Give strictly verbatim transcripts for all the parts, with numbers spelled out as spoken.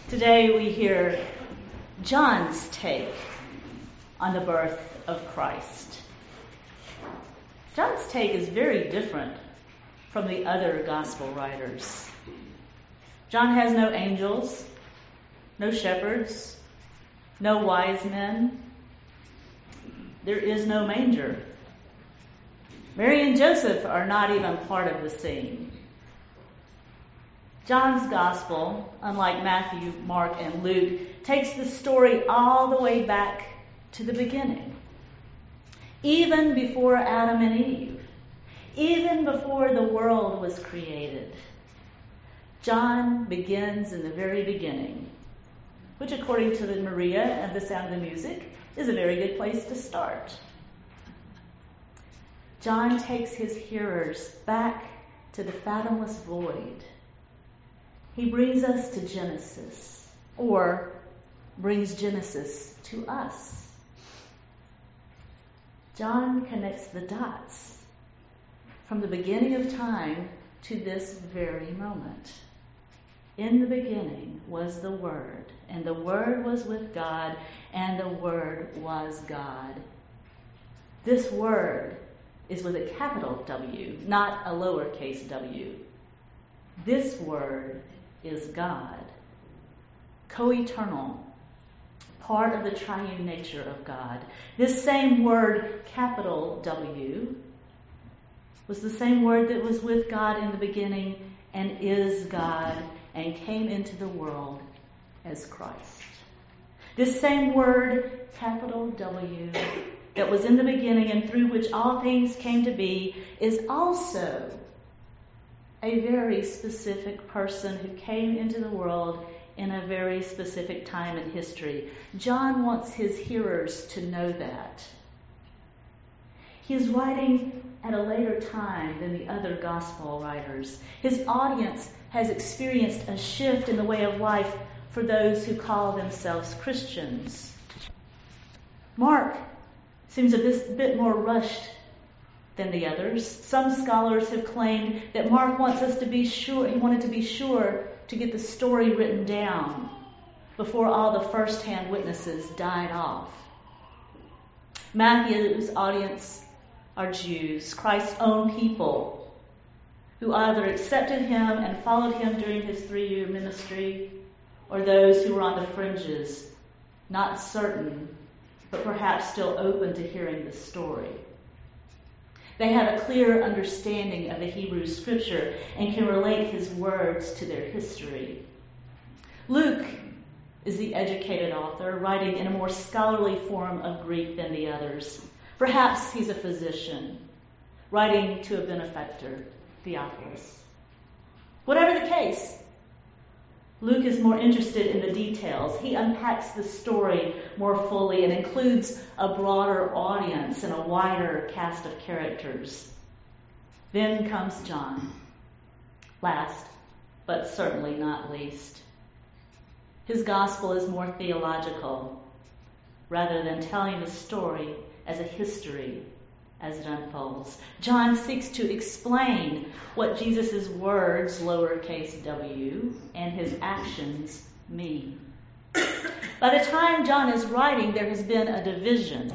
Today we hear John's take on the birth of Christ. John's take is very different from the other gospel writers. John has no angels, no shepherds, no wise men. There is no manger. Mary and Joseph are not even part of the scene. John's gospel, unlike Matthew, Mark, and Luke, takes the story all the way back to the beginning. Even before Adam and Eve, even before the world was created, John begins in the very beginning, which according to the Maria and the Sound of the Music is a very good place to start. John takes his hearers back to the fathomless void. He brings us to Genesis, or brings Genesis to us. John connects the dots from the beginning of time to this very moment. In the beginning was the Word, and the Word was with God, and the Word was God. This Word is with a capital W, not a lowercase w. This Word is God, co-eternal, part of the triune nature of God. This same word, capital W, was the same word that was with God in the beginning and is God and came into the world as Christ. This same word, capital W, that was in the beginning and through which all things came to be, is also a very specific person who came into the world in a very specific time in history. John wants his hearers to know that. He is writing at a later time than the other gospel writers. His audience has experienced a shift in the way of life for those who call themselves Christians. Mark seems a bit more rushed than the others. Some scholars have claimed that Mark wants us to be sure, he wanted to be sure to get the story written down before all the first-hand witnesses died off. Matthew's audience are Jews, Christ's own people, who either accepted him and followed him during his three-year ministry, or those who were on the fringes, not certain, but perhaps still open to hearing the story. They have a clear understanding of the Hebrew Scripture and can relate his words to their history. Luke is the educated author, writing in a more scholarly form of Greek than the others. Perhaps he's a physician, writing to a benefactor, Theophilus. Whatever the case, Luke is more interested in the details. He unpacks the story more fully and includes a broader audience and a wider cast of characters. Then comes John, last, but certainly not least. His gospel is more theological, rather than telling the story as a history as it unfolds. John seeks to explain what Jesus' words, lowercase w, and his actions mean. By the time John is writing, there has been a division.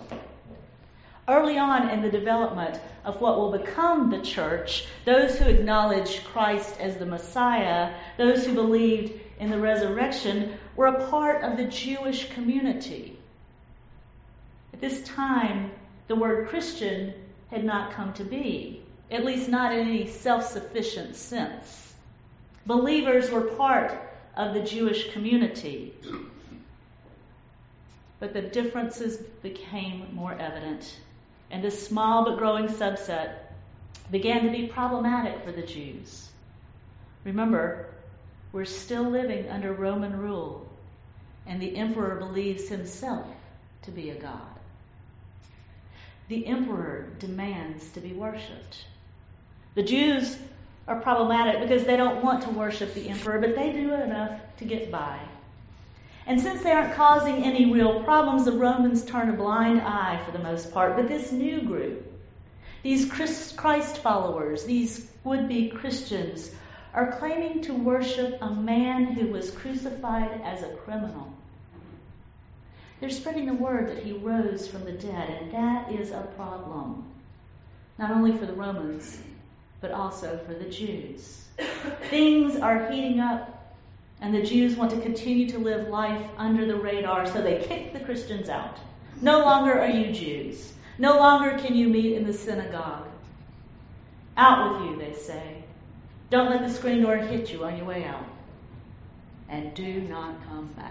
Early on in the development of what will become the church, those who acknowledge Christ as the Messiah, those who believed in the resurrection, were a part of the Jewish community. At this time, the word Christian had not come to be, at least not in any self-sufficient sense. Believers were part of the Jewish community, but the differences became more evident, and this small but growing subset began to be problematic for the Jews. Remember, we're still living under Roman rule, and the emperor believes himself to be a god. The emperor demands to be worshipped. The Jews are problematic because they don't want to worship the emperor, but they do enough to get by. And since they aren't causing any real problems, the Romans turn a blind eye for the most part. But this new group, these Christ followers, these would-be Christians, are claiming to worship a man who was crucified as a criminal. They're spreading the word that he rose from the dead, and that is a problem, not only for the Romans, but also for the Jews. Things are heating up, and the Jews want to continue to live life under the radar, so they kick the Christians out. No longer are you Jews. No longer can you meet in the synagogue. Out with you, they say. Don't let the screen door hit you on your way out. And do not come back.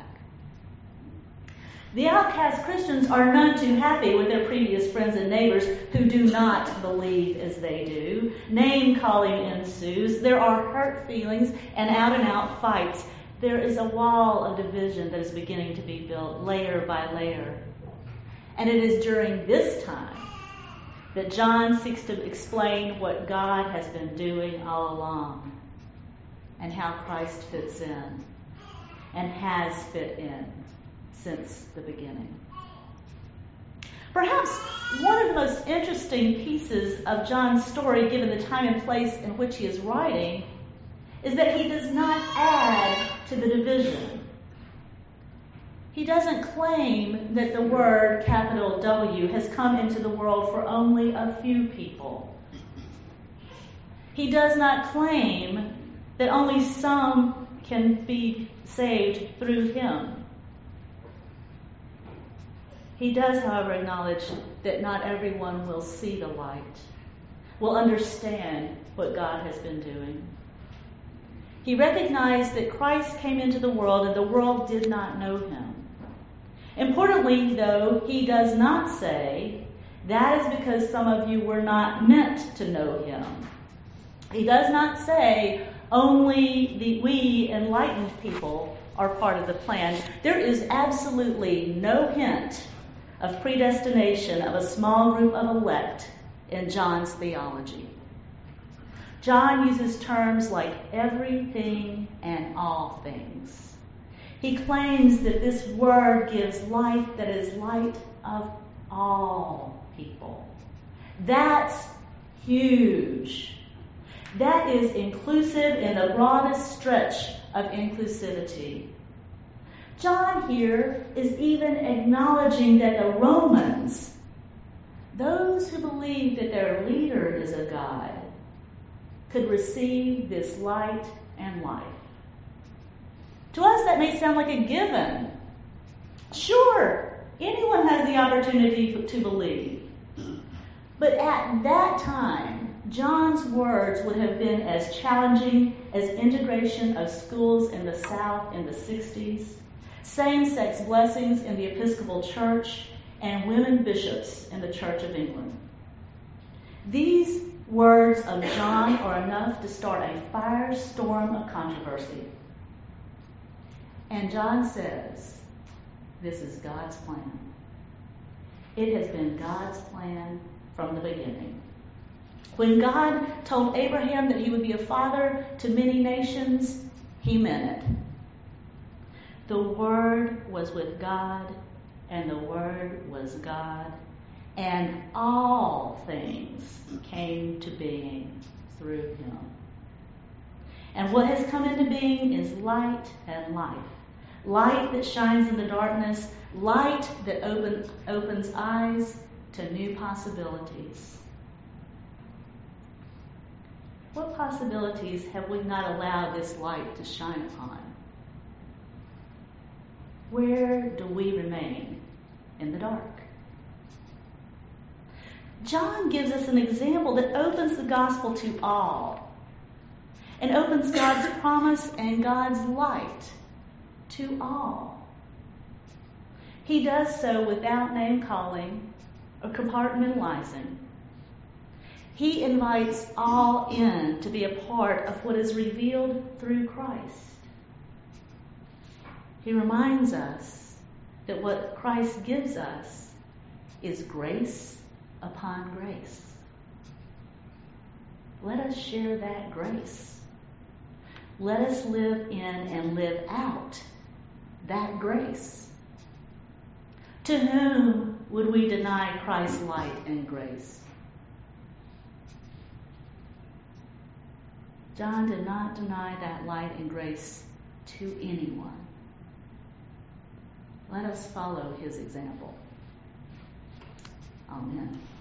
The outcast Christians are none too happy with their previous friends and neighbors who do not believe as they do. Name-calling ensues. There are hurt feelings and out-and-out fights. There is a wall of division that is beginning to be built layer by layer. And it is during this time that John seeks to explain what God has been doing all along and how Christ fits in and has fit in since the beginning. Perhaps one of the most interesting pieces of John's story, given the time and place in which he is writing, is that he does not add to the division. He doesn't claim that the word, capital W, has come into the world for only a few people. He does not claim that only some can be saved through him. He does, however, acknowledge that not everyone will see the light, will understand what God has been doing. He recognized that Christ came into the world and the world did not know him. Importantly, though, he does not say, that is because some of you were not meant to know him. He does not say, only the, we enlightened people are part of the plan. There is absolutely no hint of predestination of a small group of elect in John's theology. John uses terms like everything and all things. He claims that this word gives life that is light of all people. That's huge. That is inclusive in the broadest stretch of inclusivity. John here is even acknowledging that the Romans, those who believe that their leader is a god, could receive this light and life. To us, that may sound like a given. Sure, anyone has the opportunity to believe. But at that time, John's words would have been as challenging as integration of schools in the South in the sixties, same-sex blessings in the Episcopal Church, and women bishops in the Church of England. These words of John are enough to start a firestorm of controversy. And John says, this is God's plan. It has been God's plan from the beginning. When God told Abraham that he would be a father to many nations, he meant it. The Word was with God, and the Word was God, and all things came to being through him. And what has come into being is light and life. Light that shines in the darkness, light that open, opens eyes to new possibilities. What possibilities have we not allowed this light to shine upon? Where do we remain in the dark? John gives us an example that opens the gospel to all and opens God's promise and God's light to all. He does so without name-calling or compartmentalizing. He invites all in to be a part of what is revealed through Christ. He reminds us that what Christ gives us is grace upon grace. Let us share that grace. Let us live in and live out that grace. To whom would we deny Christ's light and grace? John did not deny that light and grace to anyone. Let us follow his example. Amen.